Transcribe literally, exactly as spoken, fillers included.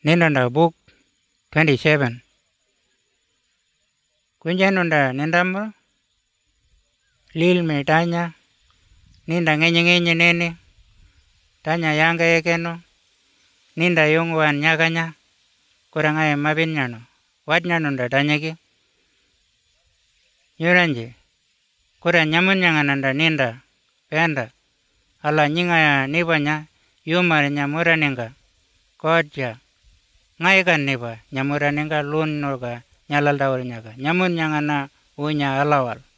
Ninanda book twenty-seven. Kunjanunda nindamro. Lil me tanya. Ninda ngenye ngenye nene. Tanya yanga yekeno. Ninda yungwan nyakanya. Kurangaya mabinyano. Wajnanunda tanyaki. Nyuranje. Kura nyamunyangananda ninda. Penda. Ala nyingaya nipanya. Yumar nyamuraninga. Kodja. Ngaikan nipa. Nyamuraninga lun noga. Nyalaldaur nyaga. Nyamun nyangana unya alawal.